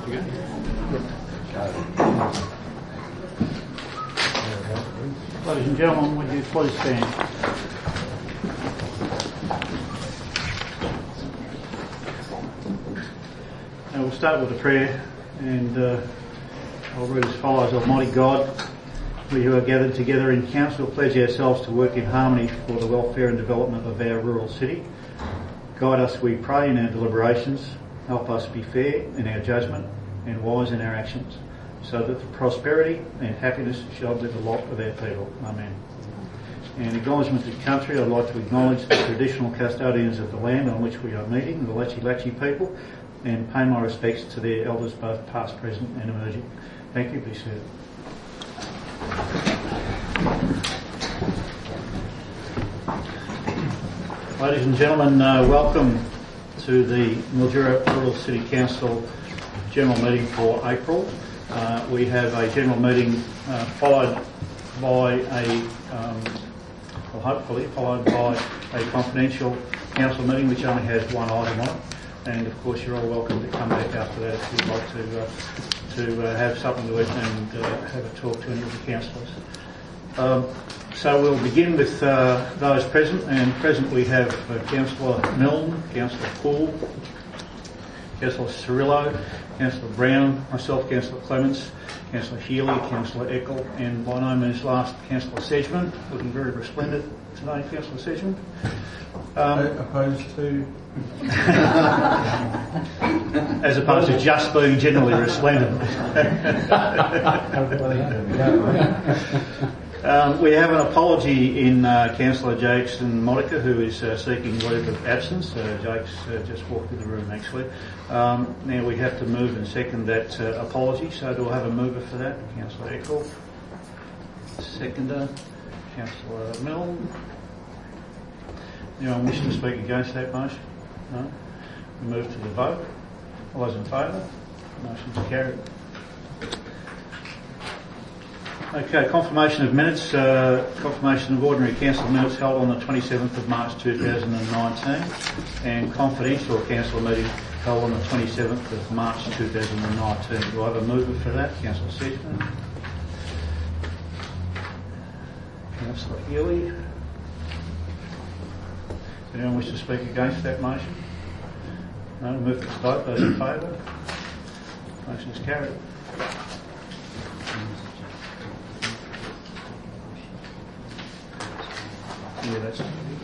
Ladies and gentlemen, would you please stand? Now we'll start with a prayer, and I'll read as follows. Almighty God, we who are gathered together in council pledge ourselves to work in harmony for the welfare and development of our rural city. Guide us, we pray, in our deliberations. Help us be fair in our judgment and wise in our actions, so that the prosperity and happiness shall be the lot of our people. Amen. In acknowledgement of the country, I'd like to acknowledge the traditional custodians of the land on which we are meeting, the Latchi Latchi people, and pay my respects to their elders, both past, present and emerging. Thank you. Be seated. Ladies and gentlemen, welcome to the Mildura Rural City Council General Meeting for April. We have a general meeting followed by hopefully followed by a confidential council meeting which only has one item on it. And of course you're all welcome to come back after that if you'd like to have something to eat and have a talk to any of the councillors. So we'll begin with those present, and present we have Councillor Milne, Councillor Poole, Councillor Cirillo, Councillor Brown, myself, Councillor Clements, Councillor Healy, Councillor Eckel, and by no means last, Councillor Sedgman, looking very resplendent today, Councillor Sedgman. Opposed to? As opposed to just being generally resplendent. We have an apology in Councillor Jackson Monica, who is seeking leave of absence. Jake's just walked in the room actually. Now we have to move and second that apology, so do I have a mover for that? Councillor Eckel. Seconder, Councillor Milne. Anyone wish to speak against that motion? No? We move to the vote. All those in favour? Motion's carried. Okay, confirmation of minutes. Confirmation of ordinary council minutes held on the 27th of March 2019 and confidential council meeting held on the 27th of March 2019. Do I have a mover for that? Councillor Sedgman. Councillor Healy. Does anyone wish to speak against that motion? No, move to the vote. Those in favour? Motion is carried. Yeah, that's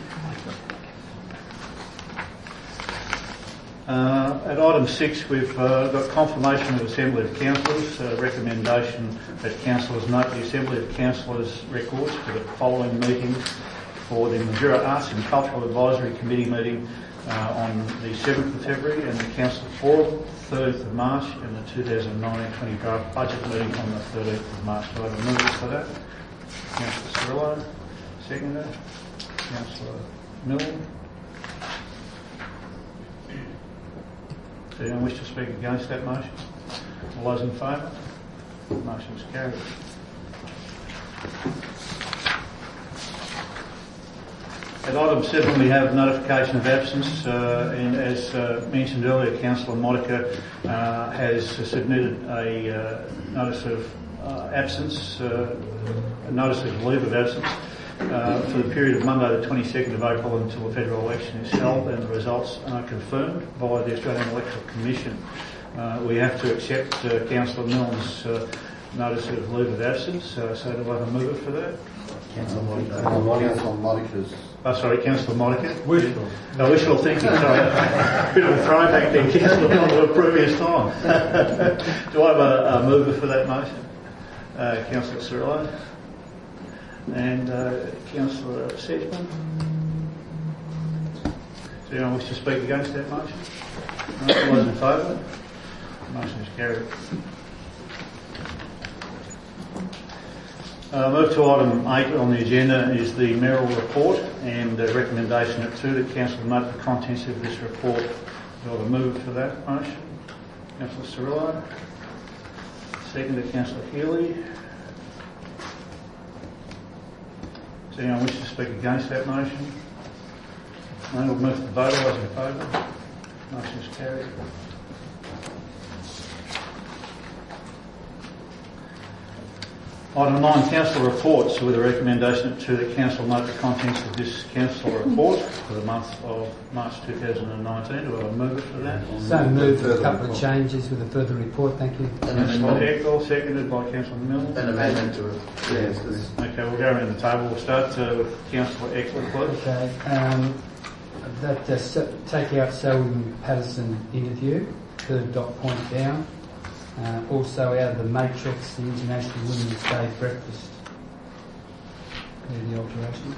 at item 6, we've got confirmation of Assembly of Councillors, recommendation that councillors note the Assembly of Councillors records for the following meetings for the Mildura Arts and Cultural Advisory Committee meeting on the 7th of February and the Council Forum 3rd of March and the 2019-20 draft budget meeting on the 13th of March. Do I have a mover for that? Councillor Cirillo, seconder. Councillor Milne. Does anyone wish to speak against that motion? All those in favour? Motion is carried. At item 7 we have notification of absence and as mentioned earlier, Councillor Monica has submitted a notice of absence, a notice of leave of absence for the period of Monday the 22nd of April until the federal election is held and the results are confirmed by the Australian Electoral Commission. We have to accept Councillor Milne's notice of leave of absence, so do I have a mover for that? Councillor Monica's. Sorry, Councillor Monica. Wishful. No, wishful thinking, sorry. Bit of a throwback there, Councillor Milne, to a previous time. Do I have a mover for that motion? Councillor Cirillo. And Councillor Sedgman. Does anyone wish to speak against that motion? No, all those in favour? Motion is carried. Move to item 8 on the agenda is the mayoral report and the recommendation at 2 that council note the contents of this report. Do I have a mover for that motion? Councillor Cirillo. Second to Councillor Healy. Does anyone wish to speak against that motion? No, we'll move to the vote. All those in favour? Motion is carried. Item 9, council reports, with a recommendation to the council note the contents of this council report for the month of March 2019. Do I move it for that? So moved with a couple of changes with a further report, thank you. Councillor Eccles, seconded by Councillor Milne. An amendment to it. Yes. Okay, we'll go around the table. We'll start with Councillor Eccles, please. Okay, take out Selwyn Patterson interview, third dot point down. Also out of the matrix, the International Women's Day breakfast. There are the alterations.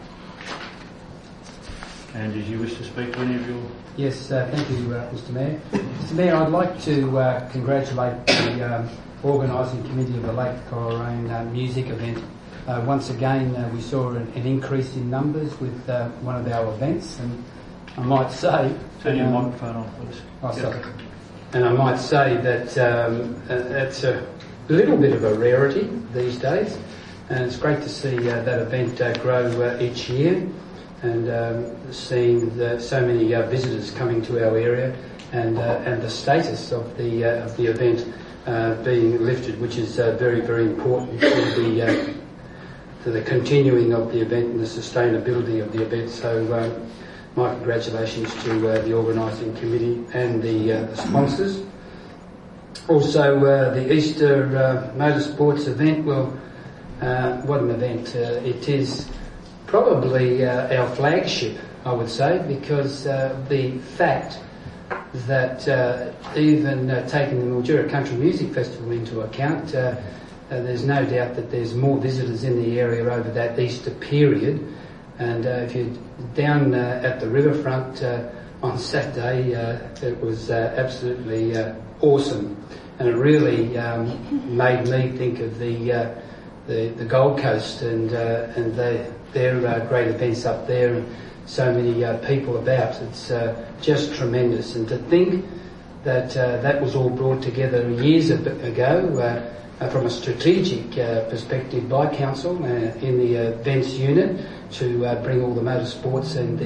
And did you wish to speak to any of your... Yes, thank you, Mr Mayor. Mr Mayor, I'd like to congratulate the organising committee of the Lake Coleraine music event. Once again, we saw an increase in numbers with one of our events, and I might say... Turn your microphone on, please. Oh, sorry. And I might say that it's a little bit of a rarity these days, and it's great to see that event grow each year, and seeing so many visitors coming to our area, and the status of the event being lifted, which is very, very important to the continuing of the event and the sustainability of the event. So my congratulations to the organising committee and the sponsors. Also, the Easter Motorsports event, well, what an event. It is probably our flagship, I would say, because the fact that even taking the Mildura Country Music Festival into account, there's no doubt that there's more visitors in the area over that Easter period. And if you're down at the riverfront on Saturday, it was absolutely awesome, and it really made me think of the Gold Coast and their great events up there, and so many people about. It's just tremendous, and to think that that was all brought together years ago from a strategic perspective by council in the events unit, to bring all the motorsports and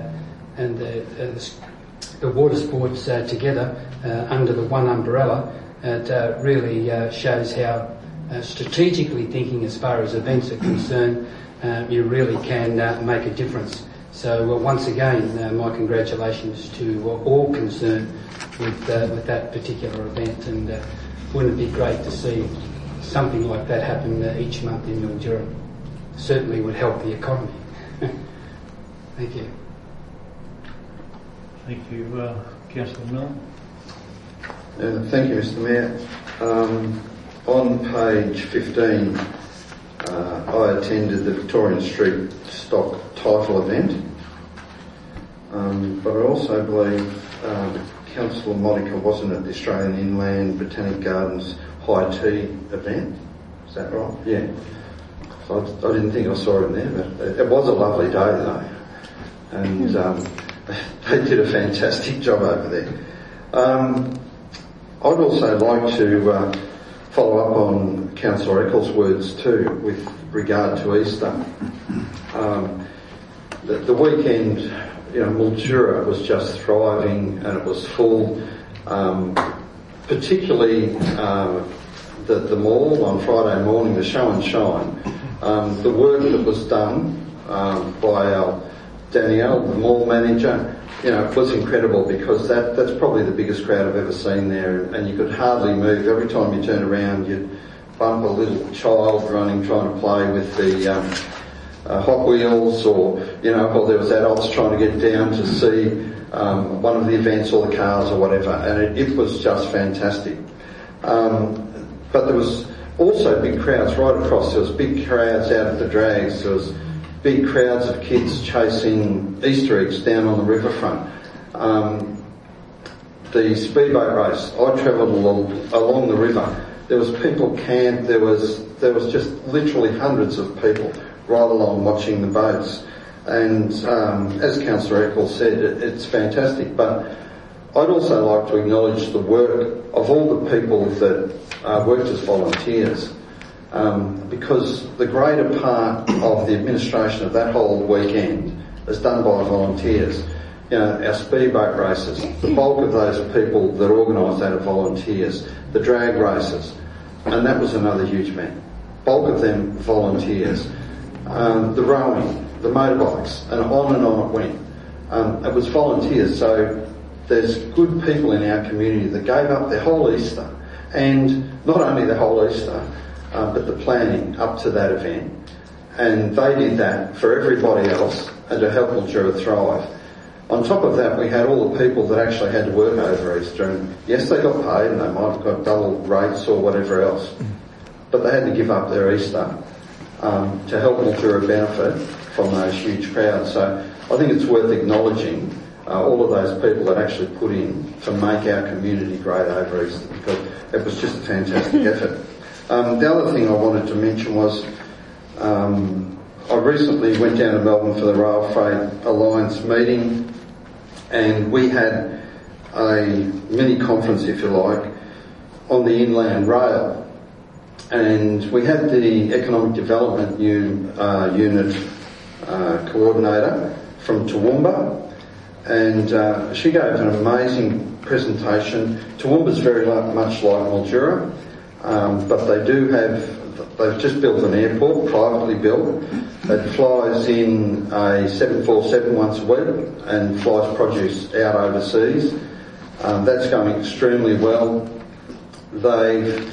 the water sports together under the one umbrella. It really shows how strategically thinking as far as events are concerned, you really can make a difference. So once again, my congratulations to all concerned with that particular event, and wouldn't it be great to see something like that happen each month in Mildura? Certainly would help the economy. Thank you. Thank you, Councillor Milne. Thank you, Mr Mayor. On page 15, I attended the Victorian Street Stock Title event, but I also believe Councillor Monica wasn't at the Australian Inland Botanic Gardens High Tea event. Is that right? Yeah. I didn't think I saw it there, but it was a lovely day though, and they did a fantastic job over there. I'd also like to follow up on Councillor Eccles' words too with regard to Easter. The weekend, Mildura was just thriving and it was full, particularly the mall on Friday morning, the show and shine. The work that was done by our Danielle, the mall manager, was incredible, because that's probably the biggest crowd I've ever seen there, and you could hardly move. Every time you turn around, you'd bump a little child running, trying to play with the Hot Wheels, or there was adults trying to get down to see one of the events or the cars or whatever, and it was just fantastic. But there was also big crowds right across. There was big crowds out at the drags. There was big crowds of kids chasing Easter eggs down on the riverfront. The speedboat race, I travelled along the river. There was people camped. There was just literally hundreds of people right along watching the boats. And as Councillor Eccles said, it's fantastic. But I'd also like to acknowledge the work of all the people that worked as volunteers, because the greater part of the administration of that whole weekend is done by volunteers. Our speedboat races, the bulk of those people that organised that are volunteers, the drag races, and that was another huge bulk of them volunteers. The rowing, the motorbikes, and on it went. It was volunteers, so there's good people in our community that gave up their whole Easter, and not only the whole Easter, but the planning up to that event. And they did that for everybody else and to help Mildura thrive. On top of that, we had all the people that actually had to work over Easter, and yes, they got paid and they might have got double rates or whatever else, but they had to give up their Easter to help Mildura benefit from those huge crowds. So I think it's worth acknowledging all of those people that actually put in to make our community great over Easter, because it was just a fantastic effort. The other thing I wanted to mention was I recently went down to Melbourne for the Rail Freight Alliance meeting, and we had a mini conference, if you like, on the inland rail. And we had the Economic Development Unit coordinator from Toowoomba, and she gave an amazing presentation. Toowoomba's very much like Mildura, but they've just built an airport, privately built. It flies in a 747 once a week and flies produce out overseas. That's going extremely well. They've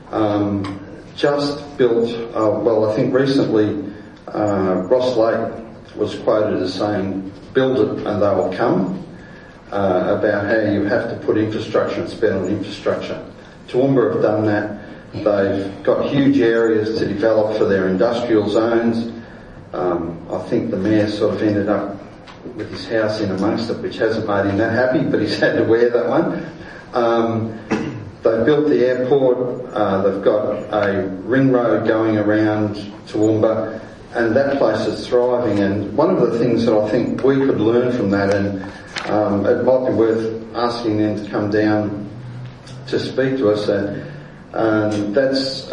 just built, I think recently Ross Lake was quoted as saying, build it and they will come, about how you have to put infrastructure and spend on infrastructure. Toowoomba have done that. They've got huge areas to develop for their industrial zones. I think the mayor sort of ended up with his house in amongst it, which hasn't made him that happy, but he's had to wear that one. They've built the airport, they've got a ring road going around Toowoomba, and that place is thriving. And one of the things that I think we could learn from that, and it might be worth asking them to come down to speak to us, that's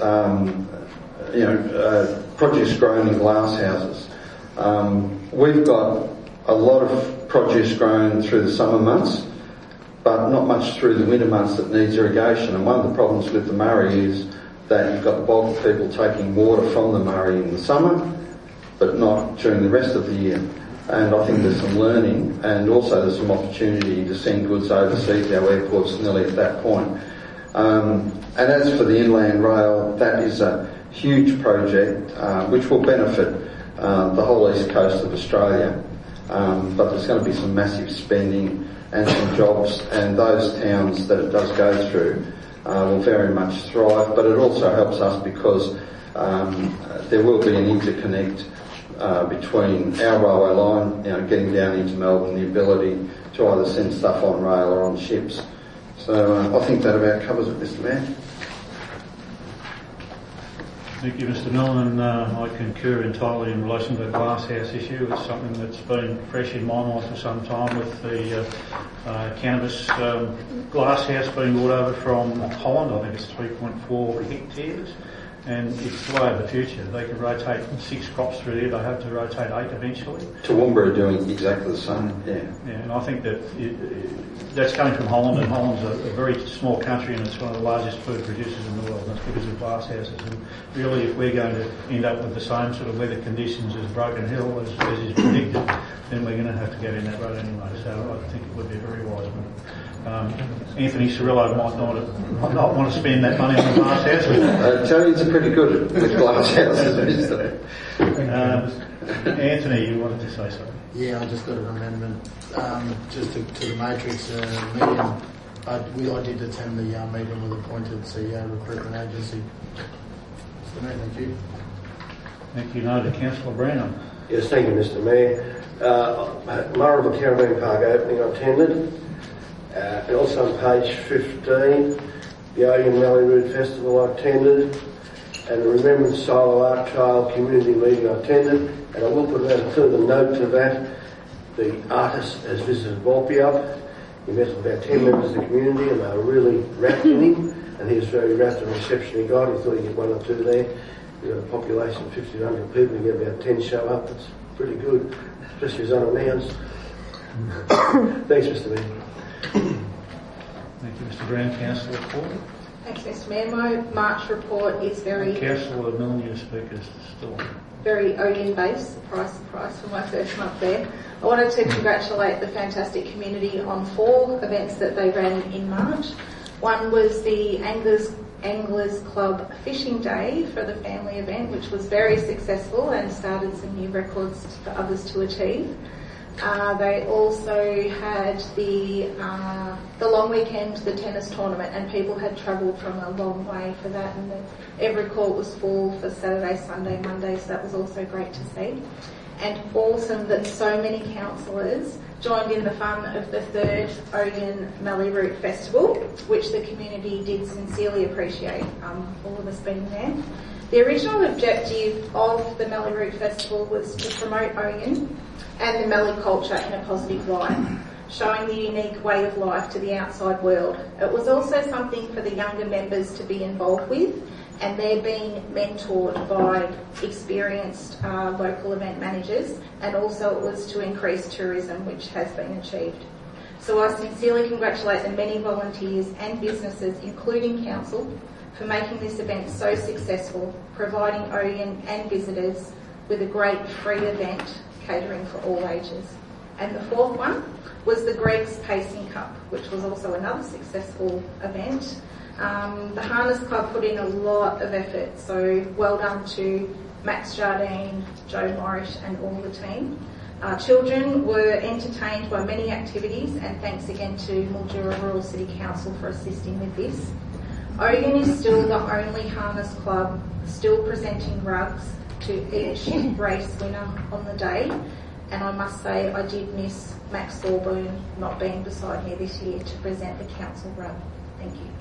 produce grown in glass houses. We've got a lot of produce grown through the summer months, but not much through the winter months that needs irrigation. And one of the problems with the Murray is that you've got the bulk of people taking water from the Murray in the summer, but not during the rest of the year. And I think there's some learning, and also there's some opportunity to send goods overseas. Our airport's nearly at that point. And as for the inland rail, that is a huge project which will benefit the whole east coast of Australia. But there's going to be some massive spending and some jobs, and those towns that it does go through will very much thrive. But it also helps us because there will be an interconnect between our railway line, getting down into Melbourne, the ability to either send stuff on rail or on ships. So I think that about covers it, Mr. Mayor. Thank you, Mr. Milne, and I concur entirely in relation to the glasshouse issue. It's something that's been fresh in my mind for some time, with the cannabis glasshouse being brought over from Holland. I think it's 3.4 hectares, and it's the way of the future. They can rotate 6 crops through there. They hope to rotate 8 eventually. Toowoomba are doing exactly the same, yeah. Yeah, and I think that that's coming from Holland, and Holland's a very small country, and it's one of the largest food producers in the world. That's because of glass houses. And really, if we're going to end up with the same sort of weather conditions as Broken Hill, as is predicted, then we're going to have to go in that road anyway. So I think it would be a very wise move. Anthony Cirillo might not want to spend that money on the glass house. Italians are pretty good with glass houses, isn't they? Anthony, you wanted to say something? Yeah, I just got an amendment just to the Matrix meeting. I did attend the meeting with appointed CEO recruitment agency. So, thank you. Thank you. No, to Councillor Brown. Yes, thank you, Mr. Mayor. Murrumba Caravan Park opening I attended. And also on page 15, the Odeon Valley Road Festival I attended. And the Remembrance Solo Art Trail community meeting I attended. And I will put a further note to that. The artist has visited Volpiup. He met with about 10 members of the community, and they were really wrapped in him. And he was very wrapped in the reception he got. He thought he'd get 1 or 2 there. We've got a population of 1,500 people, and get about 10 show up. That's pretty good, especially as unannounced. Thanks, Mr. Mayor. Thank you, Mr. Brown. Councillor Ford. Thanks, Mr Mayor. My March report is very Councillor Milne, your speaker's still. Very Odeon based, surprise, surprise, for my first month there. I wanted to congratulate the fantastic community on 4 events that they ran in March. One was the Anglers Club Fishing Day for the family event, which was very successful and started some new records for others to achieve. They also had the long weekend, the tennis tournament, and people had travelled from a long way for that, and every court was full for Saturday, Sunday, Monday, so that was also great to see. And awesome that so many councillors joined in the fun of the 3rd Odeon Mallee Root Festival, which the community did sincerely appreciate, all of us being there. The original objective of the Mallee Root Festival was to promote Odeon and the Mallee culture in a positive light, showing the unique way of life to the outside world. It was also something for the younger members to be involved with, and they're being mentored by experienced local event managers, and also it was to increase tourism, which has been achieved. So I sincerely congratulate the many volunteers and businesses, including council, for making this event so successful, providing Odeon and visitors with a great free event catering for all ages. And the 4th one was the Greg's Pacing Cup, which was also another successful event. The Harness Club put in a lot of effort, so well done to Max Jardine, Joe Morris and all the team. Children were entertained by many activities, and thanks again to Mildura Rural City Council for assisting with this. Odeon is still the only harness club still presenting rugs to each race winner on the day, and I must say I did miss Max Thorburn not being beside me this year to present the council rug. Thank you.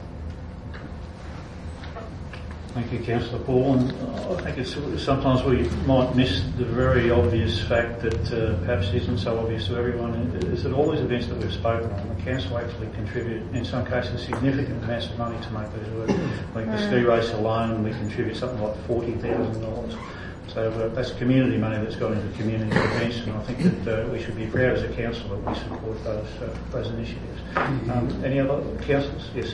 Thank you, Councillor Paul. And I think it's sometimes we might miss the very obvious fact that perhaps isn't so obvious to everyone, is that all these events that we've spoken on, the council actually contribute, in some cases, significant amounts of money to make these work. Like the ski race alone, we contribute something like $40,000. So that's community money that's gone into community events, and I think that we should be proud as a council that we support those initiatives. Any other councillors? Yes,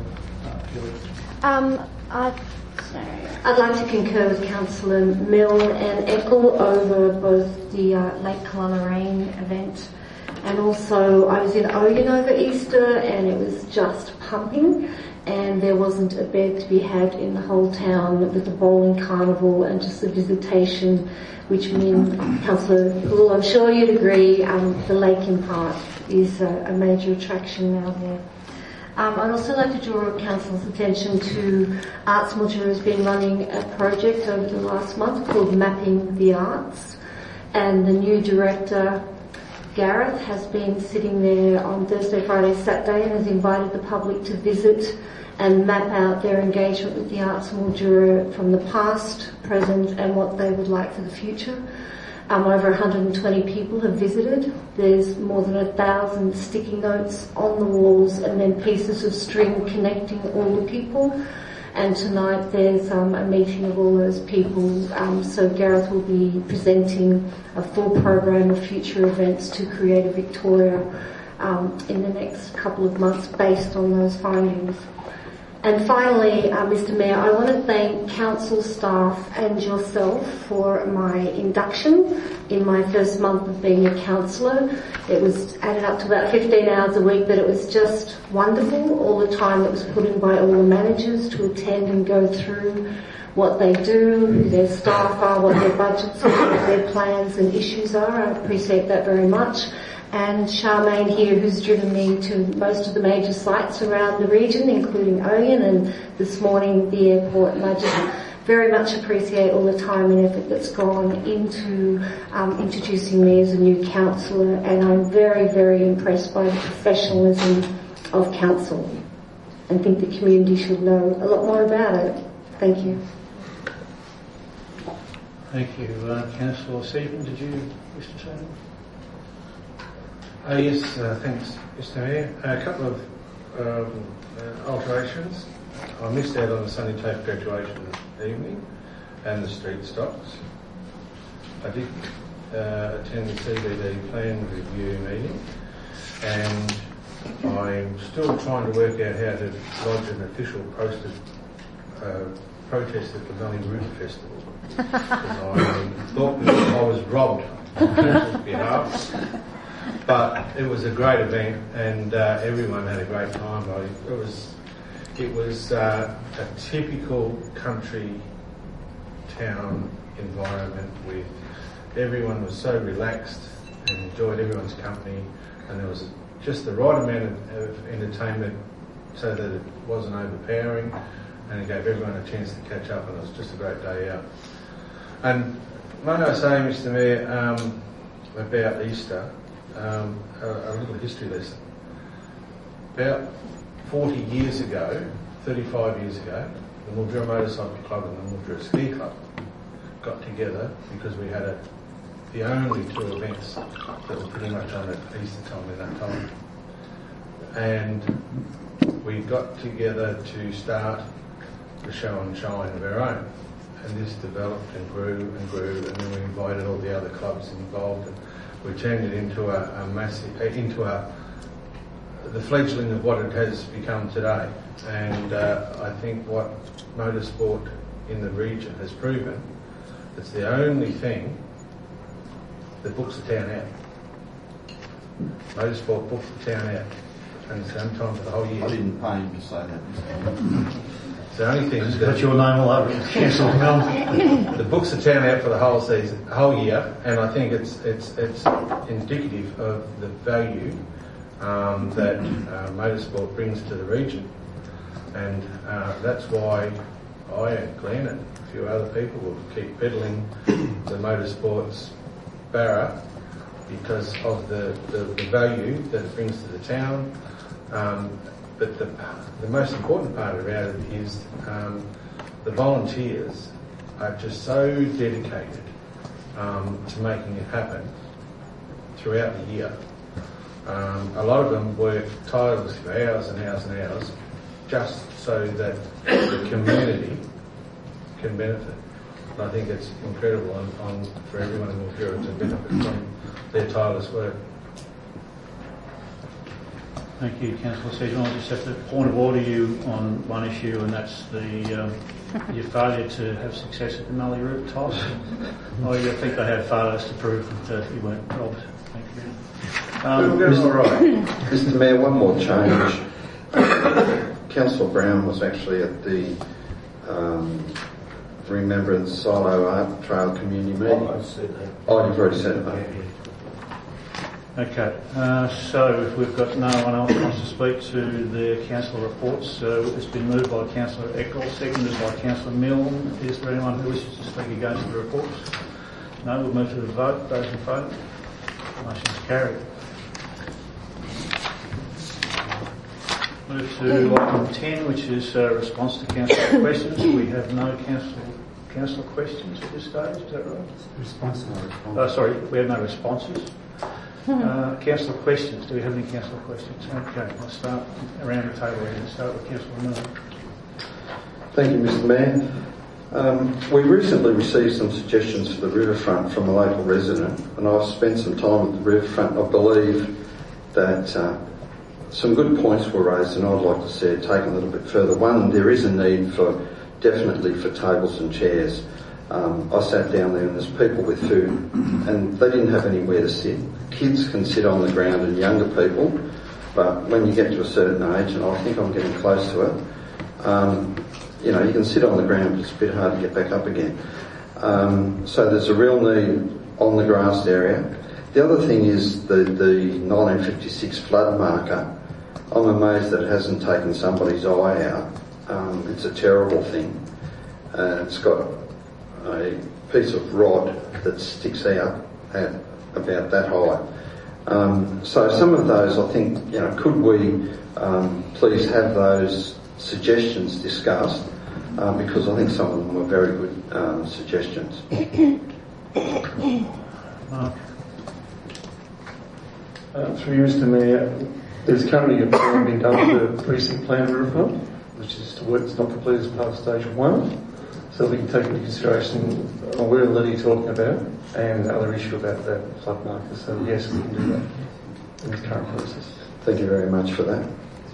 Councillor Gillies. I'd like to concur with Councillor Milne and Eckel over both the Lake Killarney event, and also I was in Odeon over Easter and it was just pumping, and there wasn't a bed to be had in the whole town with the bowling carnival and just the visitation, which means, Councillor Poole, I'm sure you'd agree, the lake in part is a major attraction now there. I'd also like to draw Council's attention to Arts Mildura has been running a project over the last month called Mapping the Arts, and the new director, Gareth, has been sitting there on Thursday, Friday, Saturday and has invited the public to visit and map out their engagement with the Arts Mildura from the past, present and what they would like for the future. Over 120 people have visited. There's more than 1,000 sticky notes on the walls and then pieces of string connecting all the people. And tonight there's a meeting of all those people. So Gareth will be presenting a full program of future events to Creative Victoria in the next couple of months based on those findings. And finally, Mr Mayor, I want to thank council staff and yourself for my induction in my first month of being a councillor. It was added up to about 15 hours a week, but it was just wonderful, all the time that was put in by all the managers to attend and go through what they do, who their staff are, what their budgets are, what their plans and issues are. I appreciate that very much. And Charmaine here, who's driven me to most of the major sites around the region, including Odeon and this morning the airport. And I just very much appreciate all the time and effort that's gone into introducing me as a new councillor. And I'm very, very impressed by the professionalism of council and think the community should know a lot more about it. Thank you. Thank you. Councillor Stephen, did you wish to say anything? Yes, thanks, Mr Mayor. A couple of alterations. I missed out on the Sunny Tape graduation evening and the street stocks. I did attend the CBD plan review meeting, and I'm still trying to work out how to lodge an official posted protest at the Valley Root Festival. Because I thought I was robbed on people's behalf. But it was a great event, and everyone had a great time. It was a typical country town environment with everyone was so relaxed and enjoyed everyone's company, and there was just the right amount of entertainment so that it wasn't overpowering, and it gave everyone a chance to catch up, and it was just a great day out. And may I say, Mr. Mayor, about Easter, a little history lesson. About 40 years ago, 35 years ago, the Mildura Motorcycle Club and the Mildura Ski Club got together because we had the only two events that were pretty much on at Easter time in that time. And we got together to start the show and shine of our own. And this developed and grew, and then we invited all the other clubs involved, and we turned it into the fledgling of what it has become today. And I think what motorsport in the region has proven, it's the only thing that books the town out. Motorsport books the town out, and it's the only time for the whole year. I didn't pay him to say that. It's the only thing It's got your name all over it. Councillor Milne. the books the town out for the whole season, whole year, and I think it's indicative of the value that motorsport brings to the region, and that's why I and Glenn and a few other people will keep peddling the motorsports barra because of the value that it brings to the town. But the most important part about it is the volunteers are just so dedicated to making it happen throughout the year. A lot of them work tirelessly for hours and hours and hours just so that the community can benefit. And I think it's incredible for everyone in Mildura to benefit from their tireless work. Thank you, Councillor Sedgman. I just have to point of order you on one issue, and that's your failure to have success at the Mallee Route toss. I think they have photos to prove that you weren't robbed. Thank you. Mr. Mayor, one more change. Councillor Brown was actually at the Remembrance Silo Art Trail Community meeting. Oh, you've already said that. Okay, so if we've got no one else who wants to speak to the councillor reports, so it's been moved by Councillor Eccles, seconded by Councillor Milne. Is there anyone who wishes to speak against the reports? No, we'll move to the vote. Those in favour? Motion's carried. Move to item 10, which is response to councillor questions. We have no councillor questions at this stage, is that right? Response, no response. Sorry, we have no responses. Councillor questions. Do we have any councillor questions? Okay, I'll start around the table here. Let's start with Councillor Milne. Thank you, Mr. Mayor. We recently received some suggestions for the riverfront from a local resident, and I've spent some time at the riverfront. I believe that some good points were raised, and I'd like to see it taken a little bit further. One, there is a need definitely for tables and chairs. I sat down there and there's people with food and they didn't have anywhere to sit. Kids can sit on the ground and younger people, but when you get to a certain age, and I think I'm getting close to it, you can sit on the ground, but it's a bit hard to get back up again. So there's a real need on the grass area. The other thing is the 1956 flood marker. I'm amazed that it hasn't taken somebody's eye out. It's a terrible thing. It's got a piece of rod that sticks out at about that high. So some of those, I think, could we please have those suggestions discussed, because I think some of them were very good suggestions. Through you, Mr. Mayor, there's currently a plan being done for the precinct plan riverfront, which is work that's not completed as part of stage 1. So we can take into consideration what we're already talking about and the other issue about that flood marker. So yes, we can do that in this current process. Thank you very much for that.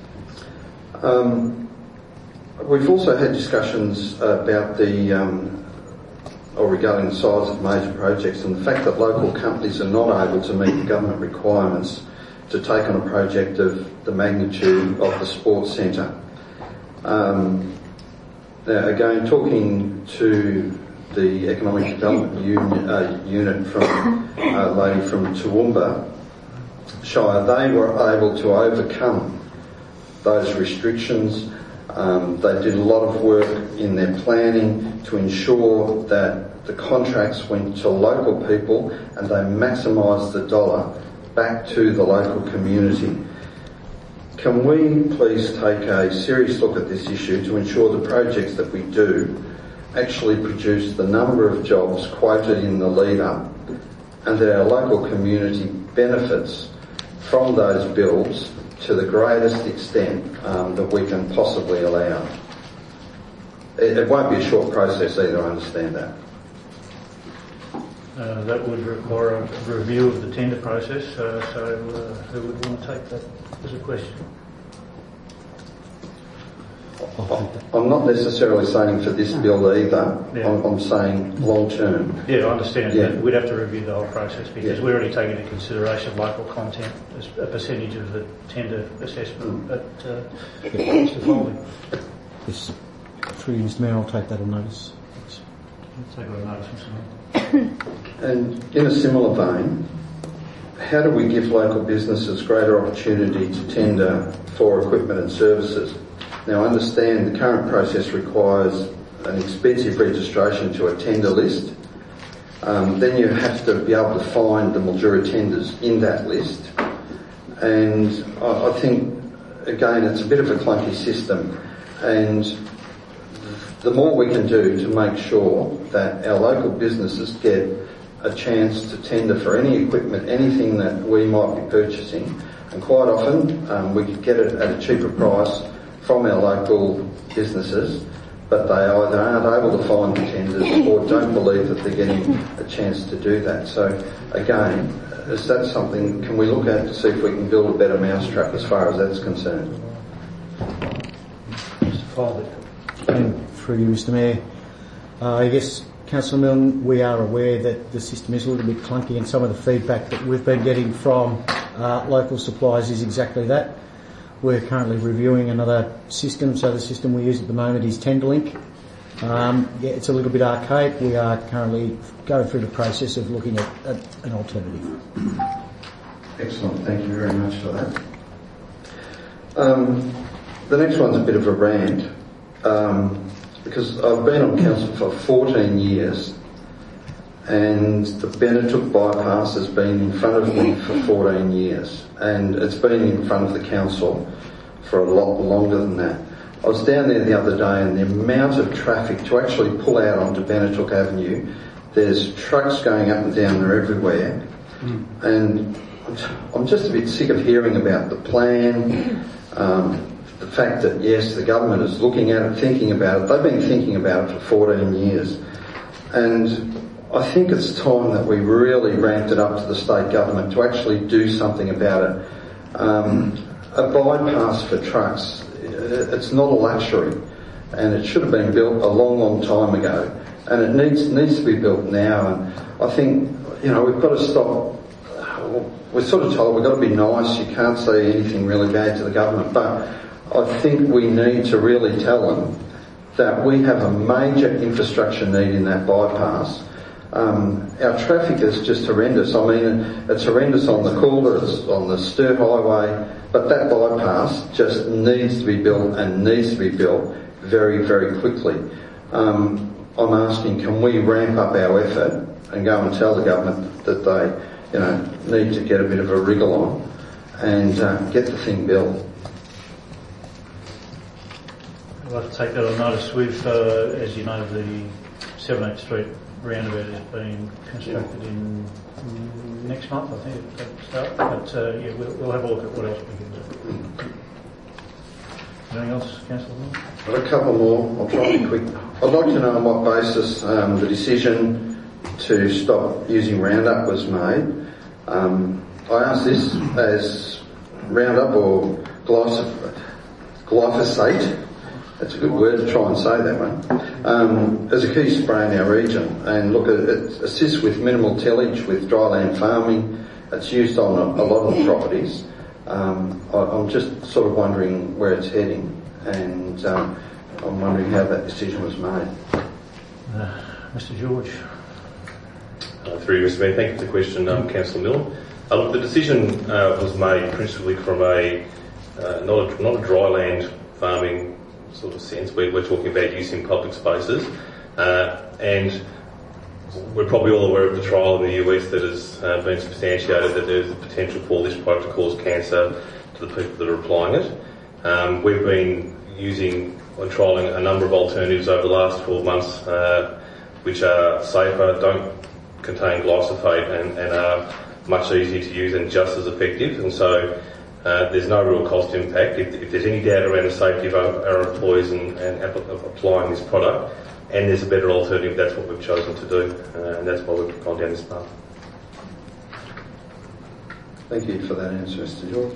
We've also had discussions about regarding the size of major projects and the fact that local companies are not able to meet the government requirements to take on a project of the magnitude of the sports centre. Now, again, talking to the Economic Development Unit from a lady from Toowoomba Shire, they were able to overcome those restrictions. They did a lot of work in their planning to ensure that the contracts went to local people and they maximised the dollar back to the local community. Can we please take a serious look at this issue to ensure the projects that we do actually produce the number of jobs quoted in the lead-up and that our local community benefits from those builds to the greatest extent that we can possibly allow. It won't be a short process either, I understand that. That would require a review of the tender process, so who would want to take that as a question? I'm not necessarily saying for this bill either. Yeah. I'm saying long term. Yeah, I understand. Yeah. We'd have to review the whole process because we're already taking into consideration local content as a percentage of the tender assessment. But Mr. Foley. Yes, through you, Mr. Mayor, I'll take that on notice. Take it on notice, Mr. Mayor. And in a similar vein, how do we give local businesses greater opportunity to tender for equipment and services? Now, I understand the current process requires an expensive registration to a tender list. Then you have to be able to find the Mildura tenders in that list. And I think, again, it's a bit of a clunky system. And the more we can do to make sure that our local businesses get a chance to tender for any equipment, anything that we might be purchasing, and quite often we could get it at a cheaper price from our local businesses, but they either aren't able to find the tenders or don't believe that they're getting a chance to do that. So again, is that something, can we look at to see if we can build a better mousetrap as far as that's concerned? Mr. Foley. And through you, Mr. Mayor, I guess, Councillor Milne, we are aware that the system is a little bit clunky and some of the feedback that we've been getting from local suppliers is exactly that. We're currently reviewing another system, so the system we use at the moment is Tenderlink. It's a little bit archaic. We are currently going through the process of looking at an alternative. Excellent, thank you very much for that. The next one's a bit of a rant, because I've been on council for 14 years and the Benetook bypass has been in front of me for 14 years and it's been in front of the council for a lot longer than that. I was down there the other day and the amount of traffic to actually pull out onto Benetook Avenue, there's trucks going up and down there everywhere and I'm just a bit sick of hearing about the plan, the fact that yes, the government is looking at it, thinking about it. They've been thinking about it for 14 years and I think it's time that we really ramped it up to the state government to actually do something about it. A bypass for trucks, it's not a luxury and it should have been built a long time ago and it needs to be built now. And I think, we've got to stop. We're sort of told we've got to be nice, you can't say anything really bad to the government, but I think we need to really tell them that we have a major infrastructure need in that bypass. Our traffic is just horrendous. I mean, it's horrendous on the Cooler, it's on the Sturt Highway, but that bypass just needs to be built and needs to be built very, very quickly. I'm asking, can we ramp up our effort and go and tell the government that they, need to get a bit of a wriggle on and get the thing built? I'd like to take that on notice. We've, as you know, the 17th Street roundabout is being constructed in next month, I think, at the start. But we'll have a look at what else we can do. Anything else, Councillor? I've got a couple more. I'll try and be quick. I'd like to know on what basis the decision to stop using Roundup was made. I ask this as Roundup or glyphosate, that's a good word to try and say that one, as a key spray in our region. And look, it assists with minimal tillage, with dryland farming. It's used on a lot of the properties. I'm just sort of wondering where it's heading, and I'm wondering how that decision was made. Mr. George. Through you, Mr. Mayor, thank you for the question, Councillor Milne. Look, the decision was made principally from not a dryland farming sort of sense. We're talking about use in public spaces, and we're probably all aware of the trial in the US that has been substantiated that there's the potential for this product to cause cancer to the people that are applying it. We've been using and trialling a number of alternatives over the last 12 months, which are safer, don't contain glyphosate, and are much easier to use and just as effective. And so there's no real cost impact. If there's any doubt around the safety of our employees and applying this product, and there's a better alternative, that's what we've chosen to do, and that's why we've gone down this path. Thank you for that answer, Mr. George.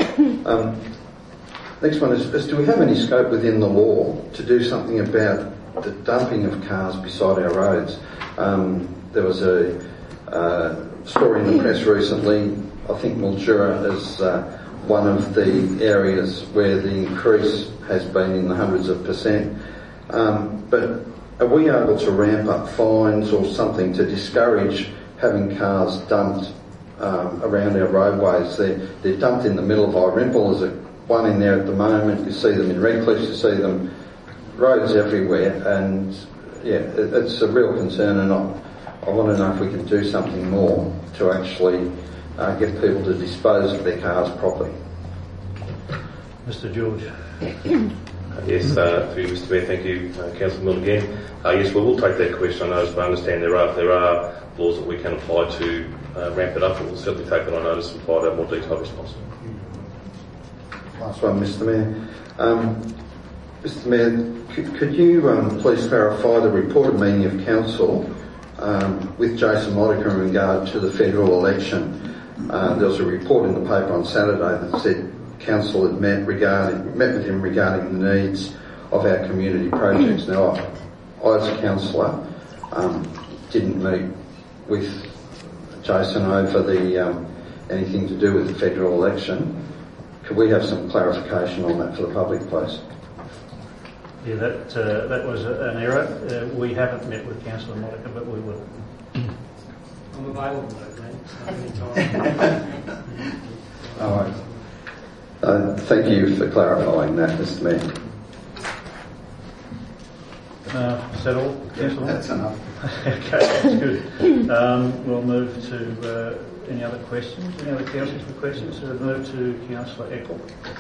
Next one is do we have any scope within the law to do something about the dumping of cars beside our roads? There was a story in the press recently. I think Mildura is one of the areas where the increase has been in the hundreds of %. But are we able to ramp up fines or something to discourage having cars dumped around our roadways? They're dumped in the middle of Irimple. There's one in there at the moment. You see them in Redcliffe, you see them roads everywhere, and yeah, it's a real concern, and I want to know if we can do something more to actually get people to dispose of their cars properly. Mr. George. Yes, through you, Mr. Mayor, thank you, Councillor Milne again. Yes, we will take that question on notice, but I understand there are laws that we can apply to ramp it up, and we'll certainly take that on notice and provide a more detailed response. Last one, Mr. Mayor. Mr. Mayor, could you please clarify the reported meeting of council with Jason Monica in regard to the federal election? There was a report in the paper on Saturday that said council had met with him regarding the needs of our community projects. Now, I as a councillor didn't meet with Jason over anything to do with the federal election. Could we have some clarification on that for the public, please? Yeah, that was an error. We haven't met with Councillor Monica, but we will. I'm available, mate. All right. Thank you for clarifying that, Mr. Mayor. Is that all, Councillor? That's enough. Okay, that's good. We'll move to any other questions? Any other councillors with questions? So we'll move to Councillor Eckel.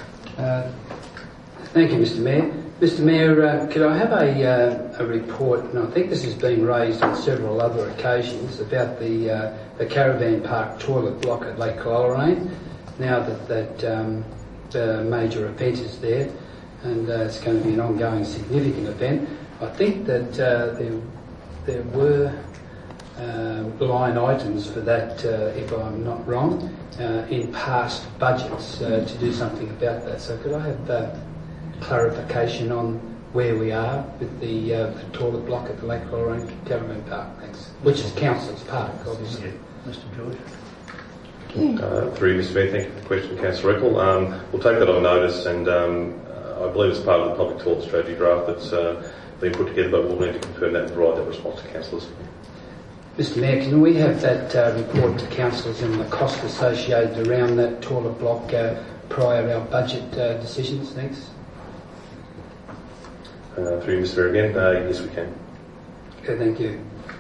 Thank you, Mr. Mayor. Mr. Mayor, could I have a report, and I think this has been raised on several other occasions, about the caravan park toilet block at Lake Coleraine, now that major event is there, and it's going to be an ongoing significant event. I think that there were line items for that, if I'm not wrong, in past budgets to do something about that. So could I have clarification on where we are with the toilet block at the Lake Coleraine Caravan Park? Thanks. Which is Council's Park, obviously. Yeah. Mr. George. Through you, Mr. Mayor, thank you for the question, Councillor Eckel. We'll take that on notice, and I believe it's part of the public toilet strategy draft that's been put together, but we'll need to confirm that and provide that response to councillors. Mr. Mayor, can we have that report to councillors and the cost associated around that toilet block prior to our budget decisions? Thanks. Through you, Mr. Mayor, again, yes we can. Okay, thank you.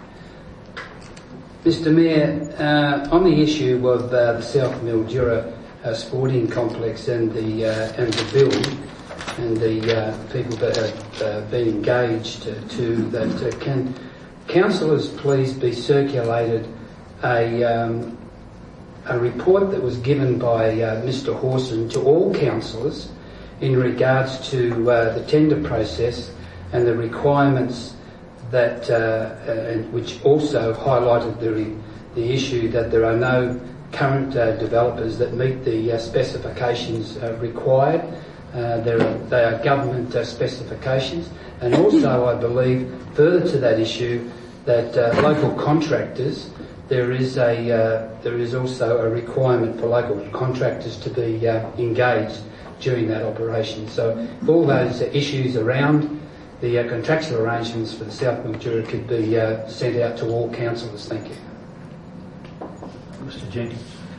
Mr. Mayor, on the issue of the South Mildura sporting complex and the build and the people that have been engaged to that, can councillors please be circulated a report that was given by Mr. Hawson to all councillors in regards to the tender process and the requirements that, and which also highlighted the issue that there are no current developers that meet the specifications required. They are government specifications, and also I believe further to that issue that local contractors, there is also a requirement for local contractors to be engaged during that operation. So if all those issues around the contractual arrangements for the South Mildura could be sent out to all councillors. Thank you. Mr. Jenkins.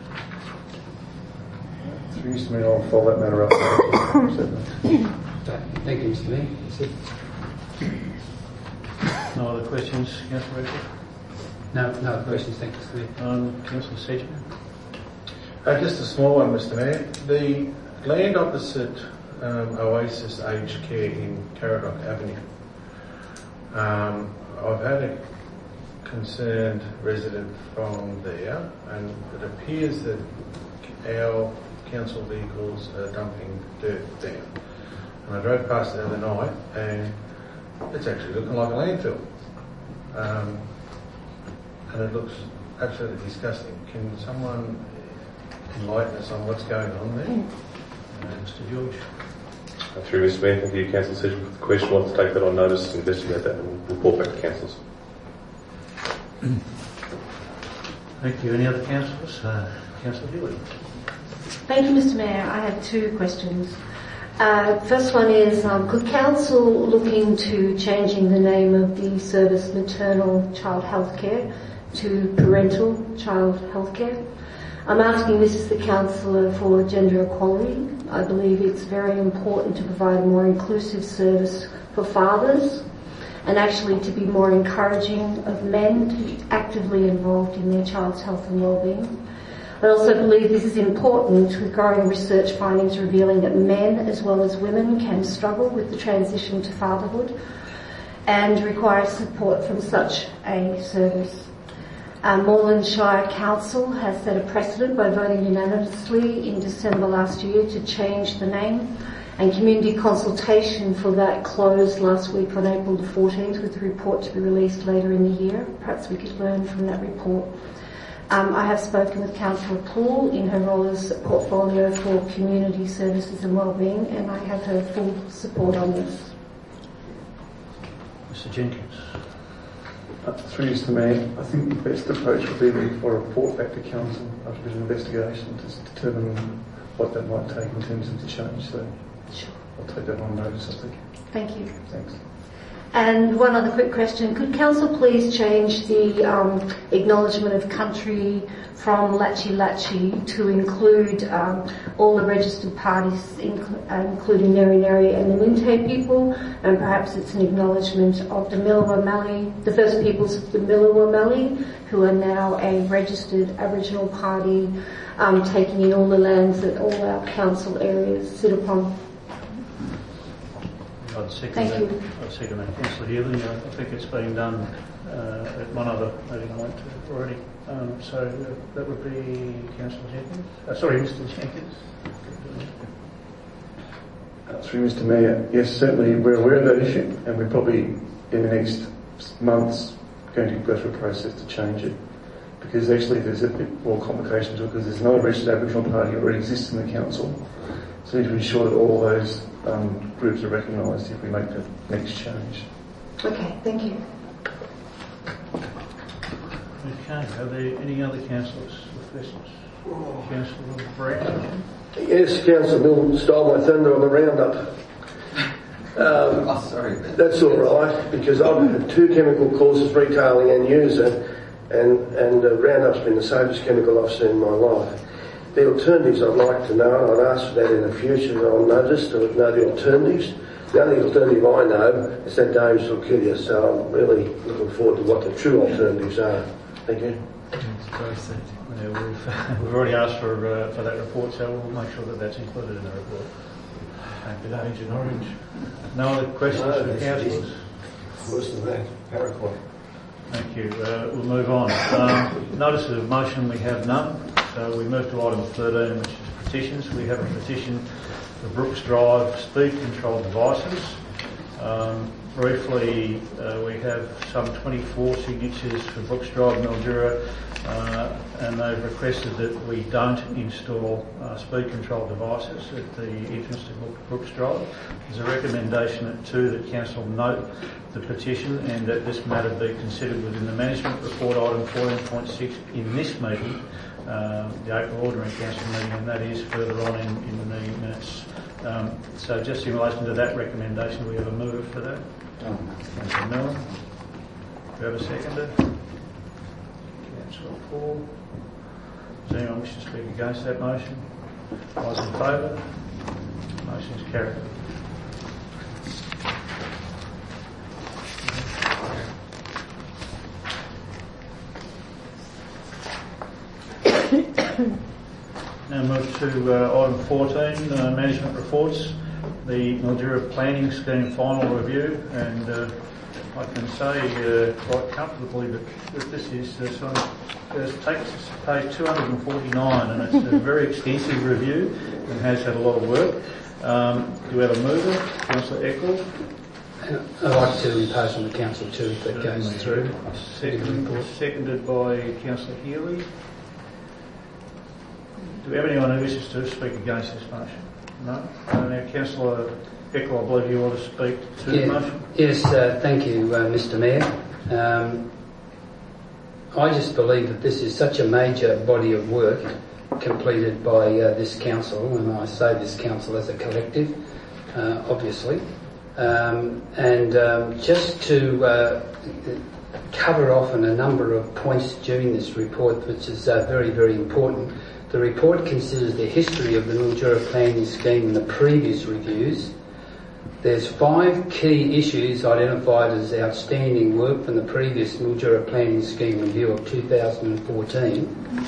Through Mr. Mayor, I'll follow that matter up. Thank you, Mr. Mayor. No other questions, Councillor Redford? No other questions. Thank you, Mr. Mayor. Councillor Sedgman. Just a small one, Mr. Mayor. The land opposite Oasis Aged Care in Caradoc Avenue. I've had a concerned resident from there, and it appears that our council vehicles are dumping dirt there. And I drove past it the other night, and it's actually looking like a landfill. And it looks absolutely disgusting. Can someone enlighten us on what's going on there? Mr. George. Through Mr. Mayor, thank you, Councillor Sedgman, for the question. I want to take that on notice, investigate that, and report back to councillors. Thank you. Any other councillors? Councillor Healy. Thank you, Mr. Mayor. I have two questions. First one is, could council look into changing the name of the service maternal child health care to parental child health care? I'm asking this as the councillor for gender equality. I believe it's very important to provide a more inclusive service for fathers and actually to be more encouraging of men to be actively involved in their child's health and well-being. I also believe this is important with growing research findings revealing that men as well as women can struggle with the transition to fatherhood and require support from such a service. Moreland Shire Council has set a precedent by voting unanimously in December last year to change the name, and community consultation for that closed last week on April the 14th with a report to be released later in the year. Perhaps we could learn from that report. I have spoken with Councillor Poole in her role as portfolio for community services and wellbeing, and I have her full support on this. Mr. Jenkins. Through Mr. Mayor, I think the best approach would be for a report back to council after a bit of investigation to determine what that might take in terms of the change. So Sure. I'll take that on notice, I think. Thank you. Thanks. And one other quick question. Could council please change the acknowledgement of country from Lachi Lachi to include all the registered parties, including Neri Neri and the Minte people, and perhaps it's an acknowledgement of the Millewa Mallee, the First Peoples of the Millewa Mallee, who are now a registered Aboriginal party, taking in all the lands that all our council areas sit upon. I'd second Thank that. you. I'd second that. Councillor Healy, I think it's been done at one other meeting I went to already. So that would be Councillor Jenkins. Sorry, Mr. Jenkins. Through Mr. Mayor, yes, certainly we're aware of that issue, and we're probably in the next months going to go through a process to change it. Because actually there's a bit more complication to it because there's no registered Aboriginal party that already exists in the council. So we need to ensure that all those groups are recognised if we make the next change. Okay, thank you. Okay, are there any other councillors with questions? Councillor Bragg? Yes, Councillor Milne stole my thunder on the roundup. Sorry. That's all right, because I've had 2 chemical courses, retailing and user, and Roundup's been the safest chemical I've seen in my life. The alternatives I'd like to know, and I'd ask for that in the future on notice, to know the alternatives. The only alternative I know is that Dames will kill you, so I'm really looking forward to what the true alternatives are. Thank you. Yeah, we've already asked for that report, so we'll make sure that that's included in the report. Agent Orange. No other questions from councillors? Worse than that, Paraquat. Thank you. We'll move on. Notices of motion, we have none. So we move to item 13, which is petitions. We have a petition for Brooks Drive speed control devices. Briefly, we have some 24 signatures for Brooks Drive, Mildura, and they've requested that we don't install speed control devices at the entrance to Brooks Drive. There's a recommendation at 2 that Council note the petition and that this matter be considered within the management report item 14.6 in this meeting, the April Ordinary Council meeting, and that is further on in the minutes. So just in relation to that recommendation, we have a mover for that. Councillor Miller. Do we have a seconder? Councillor Paul. Does anyone wish to speak against that motion? Those in favour? Motion is carried. Now move to item 14, management reports. The Mildura Planning Scheme final review, and I can say quite comfortably that this is it takes us to page 249, and it's a very extensive review and has had a lot of work. Do we have a mover? Councillor Eccles. I'd like to impose on the council too if that goes through. Seconded by Councillor Healy. Do we have anyone who wishes to speak against this motion? No? Now, Councillor Eccles, I believe you want to speak to the motion? Yes, thank you, Mr Mayor. I just believe that this is such a major body of work completed by this council, and I say this council as a collective, obviously. Just to cover off on a number of points during this report, which is very, very important. The report considers the history of the Mildura Planning Scheme in the previous reviews. There's 5 key issues identified as outstanding work from the previous Mildura Planning Scheme review of 2014.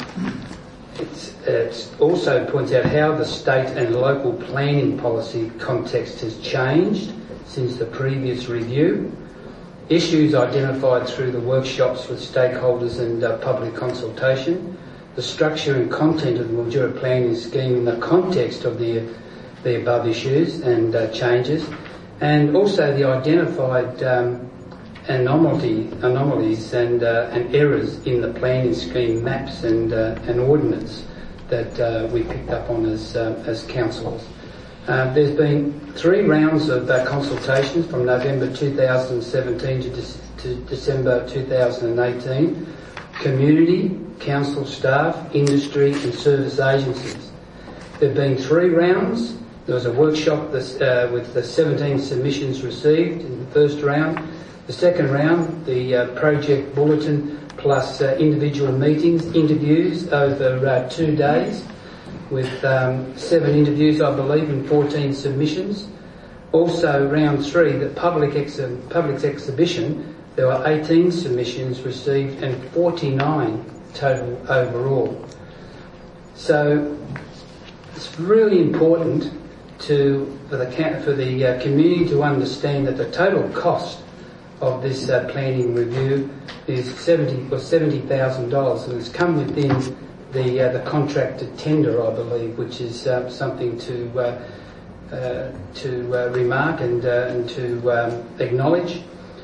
It also points out how the state and local planning policy context has changed since the previous review. Issues identified through the workshops with stakeholders and public consultation. The structure and content of the Mildura Planning Scheme in the context of the above issues and changes, and also the identified anomalies and errors in the planning scheme maps and ordinance that we picked up on as councillors. There's been 3 rounds of consultations from November 2017 to December 2018. Community, council staff, industry and service agencies. There have been 3 rounds. There was a workshop with the 17 submissions received in the first round. The second round, the project bulletin plus individual meetings, interviews over 2 days with 7 interviews, I believe, and 14 submissions. Also, round 3, the public exhibition, there were 18 submissions received and 49 total overall. So it's really important for the community to understand that the total cost of this planning review is $70,000, and it's come within the contracted tender, I believe, which is something to remark and to acknowledge.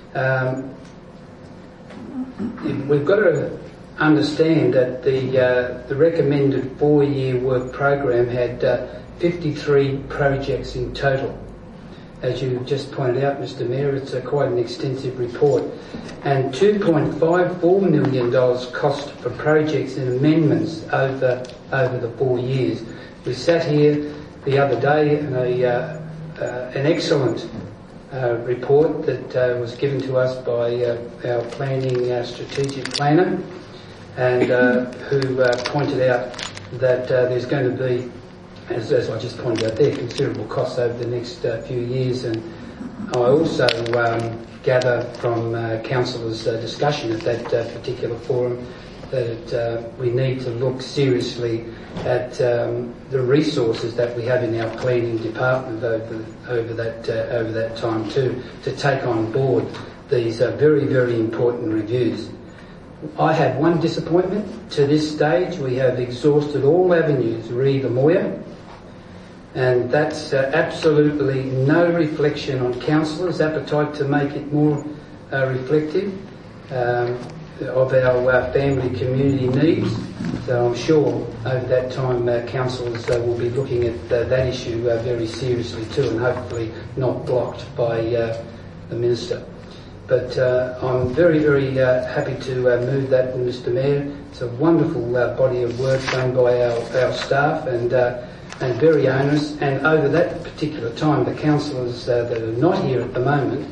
We've got to understand that the recommended 4-year work program had 53 projects in total. As you just pointed out, Mr Mayor, it's quite an extensive report. And $2.54 million cost for projects and amendments over the 4 years. We sat here the other day in an excellent report that was given to us by our planning strategic planner, and who pointed out that there's going to be, as I just pointed out there, considerable costs over the next few years. And I also gather from councillors' discussion at that particular forum that we need to look seriously at the resources that we have in our planning department over that time too, to take on board these very, very important reviews. I have one disappointment. To this stage, we have exhausted all avenues re the Moya. and that's absolutely no reflection on councillors' appetite to make it more reflective of our family community needs. So I'm sure over that time councillors will be looking at that issue very seriously too, and hopefully not blocked by the Minister. But I'm very, very happy to move that, Mr Mayor. It's a wonderful body of work done by our staff, and very onerous. And over that particular time, the councillors that are not here at the moment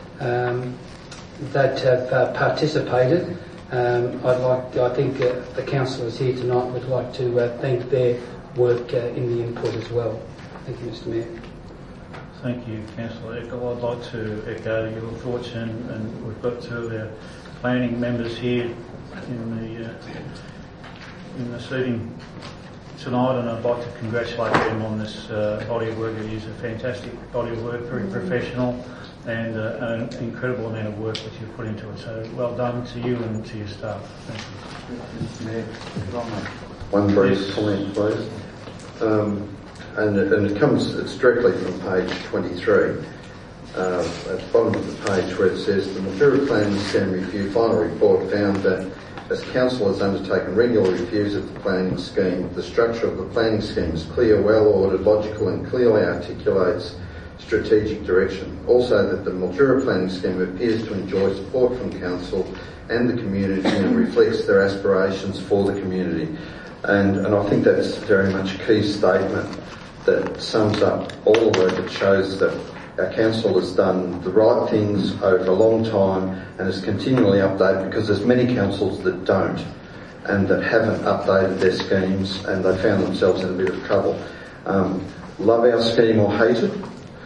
that have participated, I think the councillors here tonight would like to thank their work in the input as well. Thank you, Mr Mayor. Thank you, Councillor Eckel. I'd like to echo your thoughts, and we've got two of our planning members here in the seating tonight, and I'd like to congratulate them on this body of work. It is a fantastic body of work, very professional, and an incredible amount of work that you've put into it. So well done to you and to your staff. Thank you. Mayor, one brief comment, please. And it comes, it's directly from page 23, at the bottom of the page where it says, the Mildura Planning Scheme Review final report found that as Council has undertaken regular reviews of the planning scheme, the structure of the planning scheme is clear, well-ordered, logical and clearly articulates strategic direction. Also that the Mildura Planning Scheme appears to enjoy support from Council and the community and reflects their aspirations for the community. And I think that's very much a key statement that sums up all the work. It shows that our council has done the right things over a long time and is continually updated, because there's many councils that don't and that haven't updated their schemes, and they found themselves in a bit of trouble. Love our scheme or hate it,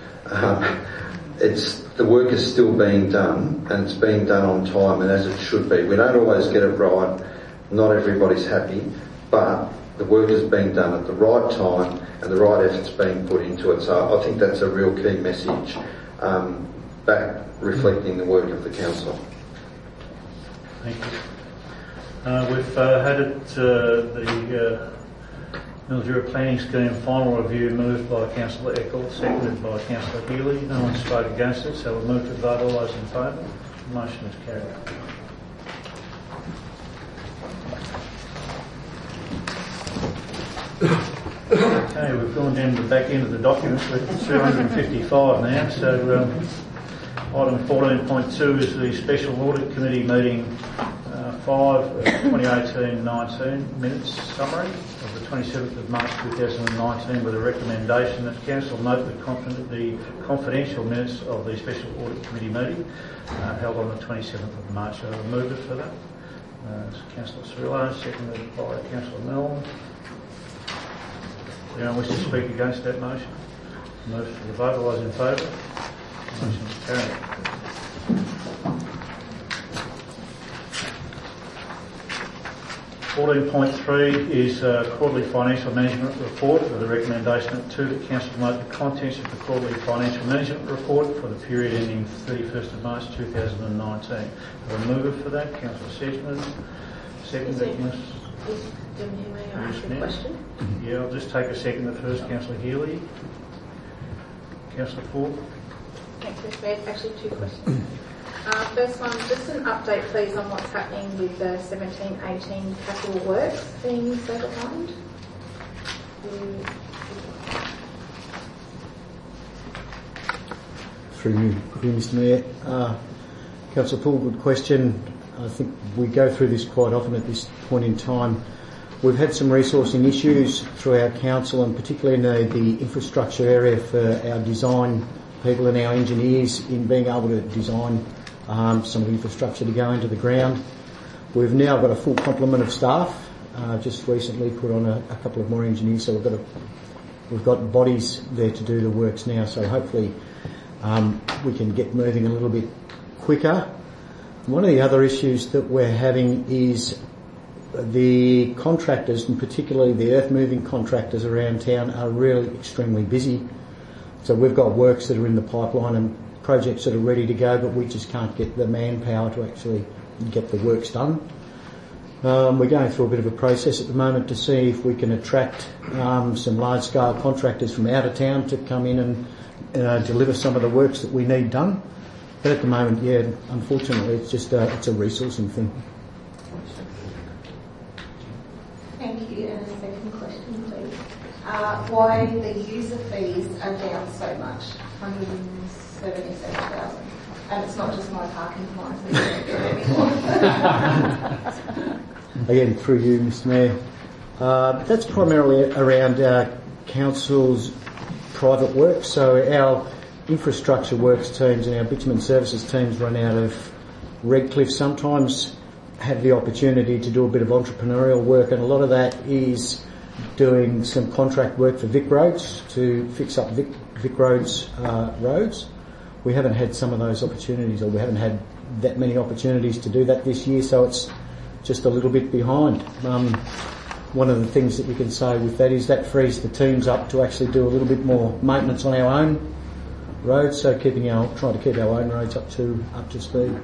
the work is still being done, and it's being done on time and as it should be. We don't always get it right, not everybody's happy, but the work is being done at the right time and the right effort's being put into it. So I think that's a real key message, back reflecting the work of the council. Thank you. We've had it, the Mildura Planning Scheme final review moved by Councillor Eckel, seconded by Councillor Healy. No one spoke against it, so we'll move to vote. All those in favour? The motion is carried. Okay, we've gone down to the back end of the document. We're at 255 now. So item 14.2 is the Special Audit Committee meeting 2018-19 minutes summary of the 27th of March 2019, with a recommendation that Council note the confidential minutes of the Special Audit Committee meeting held on the 27th of March. So I'll move it for that. Councillor Cirillo, seconded by Councillor Milne. Anyone wish to speak against that motion? Move to the vote. All those in favour? Motion is carried. .3 is quarterly financial management report, with a recommendation at 2 that Council note the contents of the quarterly financial management report for the period ending 31st of March 2019. I'll move it for that. Councillor Sedgman, seconded. May I ask a question? Yeah, I'll just take a second. The first, Councillor Healy. Councillor Ford. Thanks, Mr Mayor. Actually, two questions. First one, just an update please on what's happening with the 17-18 capital works being settled. Through you, Mr Mayor. Councillor Poole, good question. I think we go through this quite often at this point in time. We've had some resourcing issues through our council, and particularly in the infrastructure area for our design people and our engineers in being able to design some of the infrastructure to go into the ground. We've now got a full complement of staff. Just recently put on a couple of more engineers, so we've got bodies there to do the works now. So hopefully we can get moving a little bit quicker. One of the other issues that we're having is the contractors, and particularly the earth moving contractors around town, are really extremely busy. So we've got works that are in the pipeline and projects that are ready to go, but we just can't get the manpower to actually get the works done. We're going through a bit of a process at the moment to see if we can attract some large-scale contractors from out of town to come in and deliver some of the works that we need done. But at the moment, yeah, unfortunately, it's just it's a resourcing thing. Thank you. And a second question, please. Why the user fees are down so much, 177,000? And it's not just my parking fines. Again, through you, Mr Mayor. That's primarily around our council's private work. So our infrastructure works teams and our bitumen services teams run out of Redcliffe. Sometimes have the opportunity to do a bit of entrepreneurial work, and a lot of that is doing some contract work for Vic Roads to fix up Vic Roads roads. We haven't had some of those opportunities, or we haven't had that many opportunities to do that this year, so it's just a little bit behind. One of the things that we can say with that is that frees the teams up to actually do a little bit more maintenance on our own roads, so trying to keep our own roads up to speed.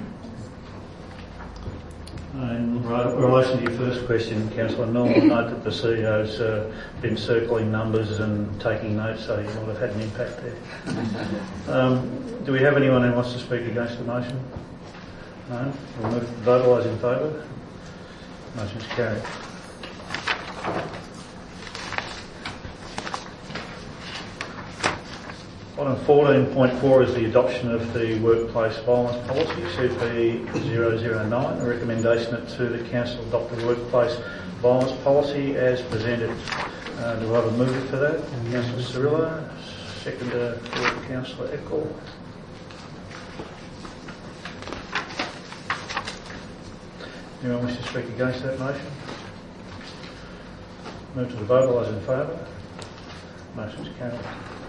In relation to your first question, Councillor Milne, I note that the CEO's been circling numbers and taking notes, so he might have had an impact there. Do we have anyone who wants to speak against the motion? No? We'll move to the vote. All those in favour? Motion's carried. Item 14.4 is the adoption of the Workplace Violence Policy, CP009, a recommendation that to the Council adopt the Workplace Violence Policy as presented. Do I have a mover for that? Councillor Cirillo, seconder for Councillor Eckel. Anyone wish to speak against that motion? Move to the vote. All those in favour? Motion's carried.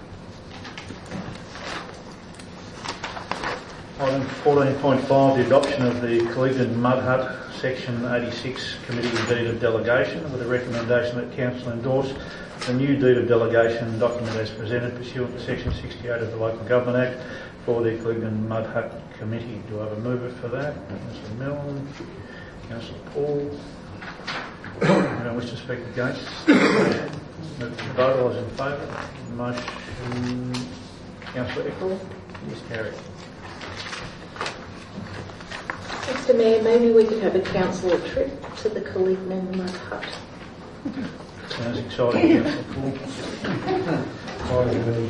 Item 14.5, the adoption of the Colignan Mud Hut Section 86 Committee Deed of Delegation, with a recommendation that Council endorse the new Deed of Delegation document as presented pursuant to Section 68 of the Local Government Act for the Colignan Mud Hut Committee. Do I have a mover for that? Councillor Milne, Councillor Paul. Anyone wish to speak against? Move to the vote. All those in favour? Motion. Councillor Eckel is carried. Mr Mayor, maybe we could have a council trip to the Colignan Mud Hut. Sounds exciting, Councillor Paul.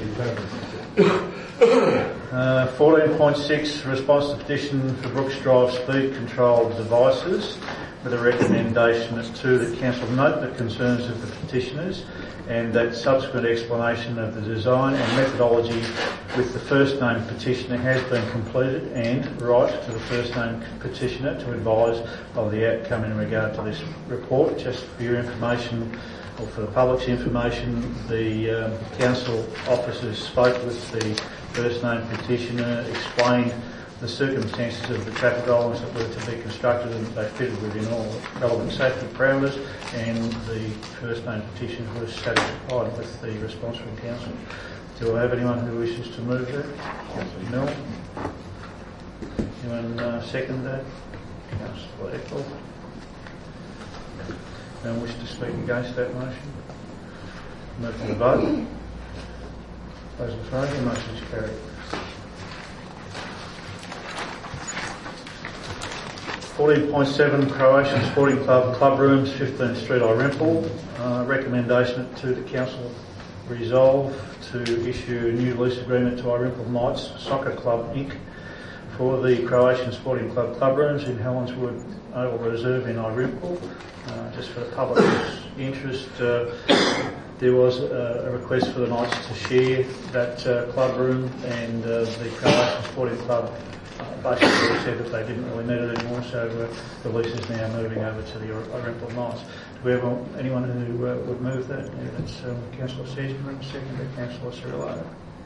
14.6, response to petition for Brooks Drive speed control devices, with a recommendation as to the Council note the concerns of the petitioners and that subsequent explanation of the design and methodology with the first named petitioner has been completed, and write to the first named petitioner to advise of the outcome in regard to this report. Just for your information, or for the public's information, the Council officers spoke with the first named petitioner, explained the circumstances of the traffic islands that were to be constructed and that they fitted within all relevant safety parameters, and the first named petitioner was satisfied with the response from Council. Do I have anyone who wishes to move that? Councillor Milne. Anyone second that? Councillor Eckel. Anyone wish to speak against that motion? Move to the vote. Those in favour, the motion is carried. 14.7, Croatian Sporting Club Club Rooms, 15th Street, Iremple. Recommendation to the Council resolve to issue a new lease agreement to Iremple Knights Soccer Club Inc. for the Croatian Sporting Club Club Rooms in Helenswood Oval Reserve in Iremple. Just for the public's interest, there was a request for the Knights to share that club room, and the Croatian Sporting Club basically said that they didn't really need it anymore, so the lease is now moving over to the Iremple Knights. Do we have anyone who would move that? Yeah, that's Councillor Seisman, seconded Councillor Cirillo.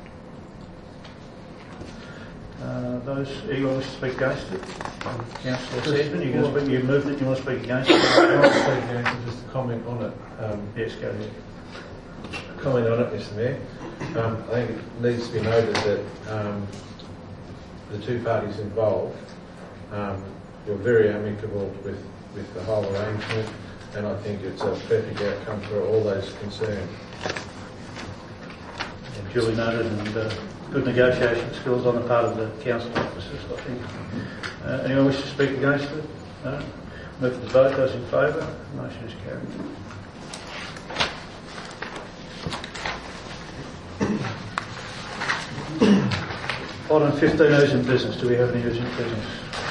Anyone wish to speak against it? Councillor Seisman, you moved it, you want to speak against it? I want to speak against it, just to comment on it. Yes, go ahead. Comment on it, Mr Mayor. I think it needs to be noted that the two parties involved were very amicable with with the whole arrangement, and I think it's a perfect outcome for all those concerned. Duly noted, and good negotiation skills on the part of the council officers, I think. Anyone wish to speak against it? No? Move to the vote. Those in favour? Motion is carried. Item 15, urgent business. Do we have any urgent business?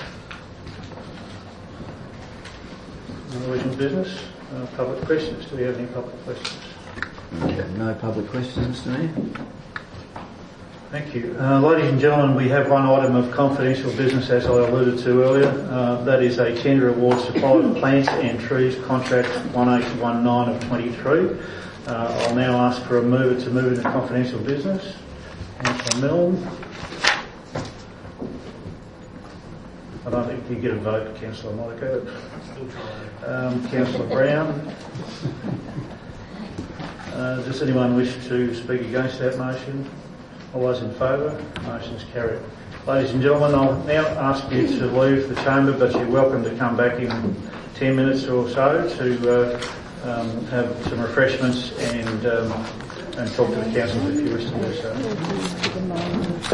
No urgent business. Public questions. Do we have any public questions? No public questions, Mr. Mayor. Thank you. Ladies and gentlemen, we have one item of confidential business, as I alluded to earlier. That is a tender award supply of plants and trees contract 1819 of 23. I'll now ask for a mover to move into confidential business. Councillor Milne. I don't think you get a vote, Councillor Monaco. Councillor Brown. Does anyone wish to speak against that motion? All those in favour? Motion is carried. Ladies and gentlemen, I'll now ask you to leave the chamber, but you're welcome to come back in 10 minutes or so to have some refreshments and talk to the council if you wish to do so.